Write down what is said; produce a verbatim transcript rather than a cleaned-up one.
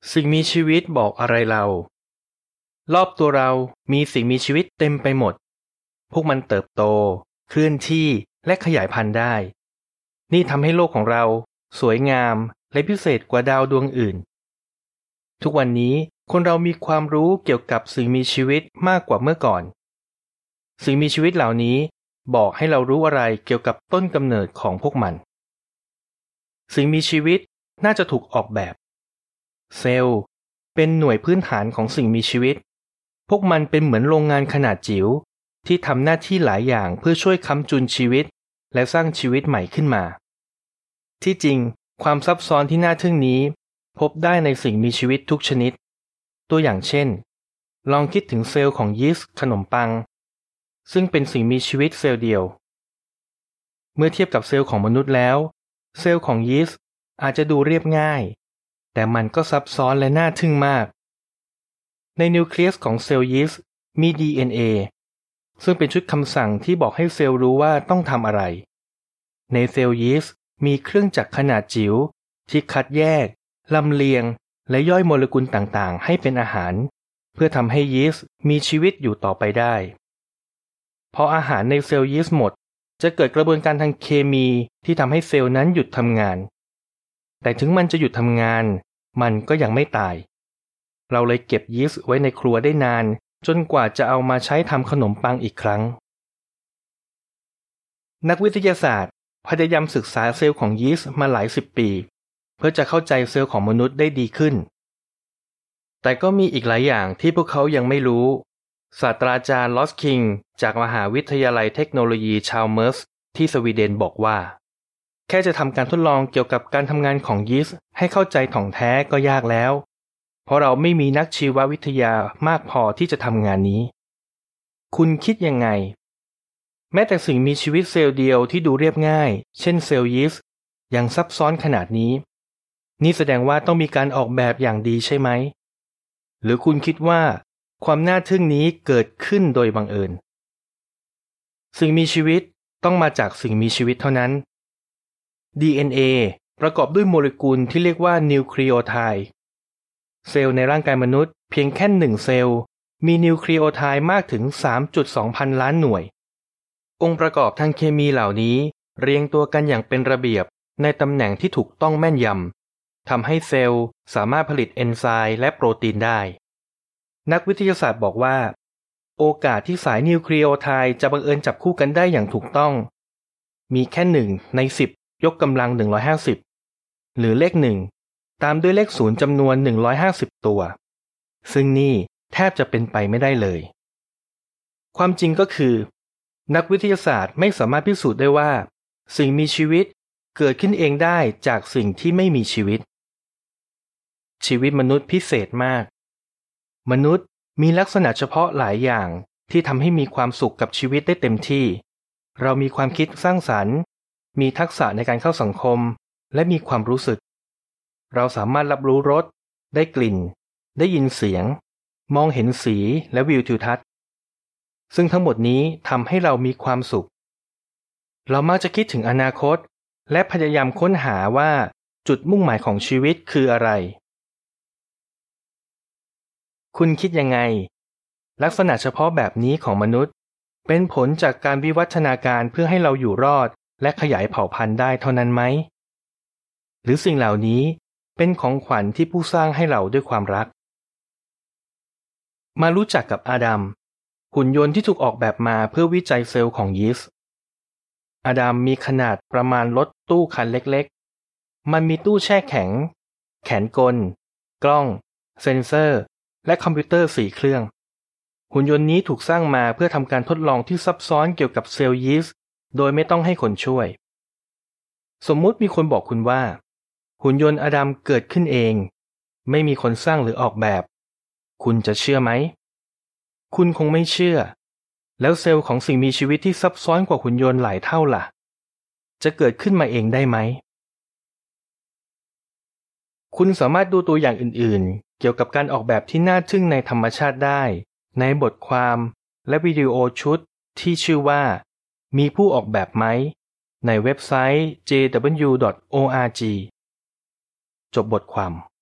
สิ่งมีชีวิตบอกอะไรเรารอบตัวเรามีสิ่งมีชีวิตเต็มไปหมดพวกมันเติบโตเคลื่อนที่และขยายพันธุ์ได้นี่ทำให้โลกของเราสวยงามและพิเศษกว่าดาวดวงอื่นทุกวันนี้คนเรามีความรู้เกี่ยวกับสิ่งมีชีวิตมากกว่าเมื่อก่อนสิ่งมีชีวิตเหล่านี้บอกให้เรารู้อะไรเกี่ยวกับต้นกำเนิดของพวกมันสิ่งมีชีวิตน่าจะถูกออกแบบเซลล์เป็นหน่วยพื้นฐานของสิ่งมีชีวิตพวกมันเป็นเหมือนโรงงานขนาดจิ๋วที่ทำหน้าที่หลายอย่างเพื่อช่วยค้ำจุนชีวิตและสร้างชีวิตใหม่ขึ้นมาที่จริงความซับซ้อนที่น่าทึ่งนี้พบได้ในสิ่งมีชีวิตทุกชนิดตัวอย่างเช่นลองคิดถึงเซลล์ของยีสต์ขนมปังซึ่งเป็นสิ่งมีชีวิตเซลล์เดียวเมื่อเทียบกับเซลล์ของมนุษย์แล้วเซลล์ของยีสต์อาจจะดูเรียบง่ายแต่มันก็ซับซ้อนและน่าทึ่งมากในนิวเคลียสของเซลล์ยีสต์มี ดี เอ็น เอ ซึ่งเป็นชุดคำสั่งที่บอกให้เซลล์รู้ว่าต้องทำอะไรในเซลล์ยีสต์มีเครื่องจักรขนาดจิ๋วที่คัดแยกลำเลียงและย่อยโมเลกุลต่างๆให้เป็นอาหารเพื่อทำให้ยีสต์มีชีวิตอยู่ต่อไปได้พออาหารในเซลล์ยีสต์หมดจะเกิดกระบวนการทางเคมีที่ทำให้เซลล์นั้นหยุดทำงานแต่ถึงมันจะหยุดทำงานมันก็ยังไม่ตายเราเลยเก็บยีสต์ไว้ในครัวได้นานจนกว่าจะเอามาใช้ทำขนมปังอีกครั้งนักวิทยาศาสตร์พยายามศึกษาเซลล์ของยีสต์มาหลายสิบปีเพื่อจะเข้าใจเซลล์ของมนุษย์ได้ดีขึ้นแต่ก็มีอีกหลายอย่างที่พวกเขายังไม่รู้ศาสตราจารย์ลอสคิงจากมหาวิทยาลัยเทคโนโลยีชาลเมอร์สที่สวีเดนบอกว่าแค่จะทำการทดลองเกี่ยวกับการทำงานของยีสต์ให้เข้าใจถ่องแท้ก็ยากแล้วเพราะเราไม่มีนักชีววิทยามากพอที่จะทำงานนี้คุณคิดยังไงแม้แต่สิ่งมีชีวิตเซลล์เดียวที่ดูเรียบง่ายเช่นเซลล์ยีสต์ยังซับซ้อนขนาดนี้นี่แสดงว่าต้องมีการออกแบบอย่างดีใช่ไหมหรือคุณคิดว่าความน่าทึ่งนี้เกิดขึ้นโดยบังเอิญสิ่งมีชีวิตต้องมาจากสิ่งมีชีวิตเท่านั้น ดี เอ็น เอ ประกอบด้วยโมเลกุลที่เรียกว่านิวคลีโอไทด์เซลล์ในร่างกายมนุษย์เพียงแค่หนึ่งเซลล์มีนิวคลีโอไทด์มากถึง สามจุดสอง พันล้านหน่วยองค์ประกอบทางเคมีเหล่านี้เรียงตัวกันอย่างเป็นระเบียบในตำแหน่งที่ถูกต้องแม่นยำทำให้เซลล์สามารถผลิตเอนไซม์และโปรตีนได้นักวิทยาศาสตร์บอกว่าโอกาสที่สายนิวคลีโอไทด์จะบังเอิญจับคู่กันได้อย่างถูกต้องมีแค่หนึ่งในสิบยกกำลังหนึ่งร้อยห้าสิบหรือเลขหนึ่งตามด้วยเลขศูนย์จำนวนหนึ่งร้อยห้าสิบตัวซึ่งนี่แทบจะเป็นไปไม่ได้เลยความจริงก็คือนักวิทยาศาสตร์ไม่สามารถพิสูจน์ได้ว่าสิ่งมีชีวิตเกิดขึ้นเองได้จากสิ่งที่ไม่มีชีวิตชีวิตมนุษย์พิเศษมากมนุษย์มีลักษณะเฉพาะหลายอย่างที่ทำให้มีความสุขกับชีวิตได้เต็มที่เรามีความคิดสร้างสรรค์มีทักษะในการเข้าสังคมและมีความรู้สึกเราสามารถรับรู้รสได้กลิ่นได้ยินเสียงมองเห็นสีและวิวทิวทัศน์ซึ่งทั้งหมดนี้ทำให้เรามีความสุขเรามักจะคิดถึงอนาคตและพยายามค้นหาว่าจุดมุ่งหมายของชีวิตคืออะไรคุณคิดยังไงลักษณะเฉพาะแบบนี้ของมนุษย์เป็นผลจากการวิวัฒนาการเพื่อให้เราอยู่รอดและขยายเผ่าพันธุ์ได้เท่านั้นไหมหรือสิ่งเหล่านี้เป็นของขวัญที่ผู้สร้างให้เราด้วยความรักมารู้จักกับอาดัมหุ่นยนต์ที่ถูกออกแบบมาเพื่อวิจัยเซลล์ของยีสต์อาดัมมีขนาดประมาณรถตู้คันเล็กๆมันมีตู้แช่แข็งแขนกลกล้องเซ็นเซอร์และคอมพิวเตอร์สี่เครื่องหุ่นยนต์นี้ถูกสร้างมาเพื่อทำการทดลองที่ซับซ้อนเกี่ยวกับเซลล์ยีสต์โดยไม่ต้องให้คนช่วยสมมุติมีคนบอกคุณว่าหุ่นยนต์อาดัมเกิดขึ้นเองไม่มีคนสร้างหรือออกแบบคุณจะเชื่อไหมคุณคงไม่เชื่อแล้วเซลล์ของสิ่งมีชีวิตที่ซับซ้อนกว่าหุ่นยนต์หลายเท่าล่ะจะเกิดขึ้นมาเองได้ไหมคุณสามารถดูตัวอย่างอื่นๆเกี่ยวกับการออกแบบที่น่าทึ่งในธรรมชาติได้ในบทความและวิดีโอชุดที่ชื่อว่ามีผู้ออกแบบไหมในเว็บไซต์ เจ ดับเบิลยู ดอท โอ อาร์ จี จบบทความ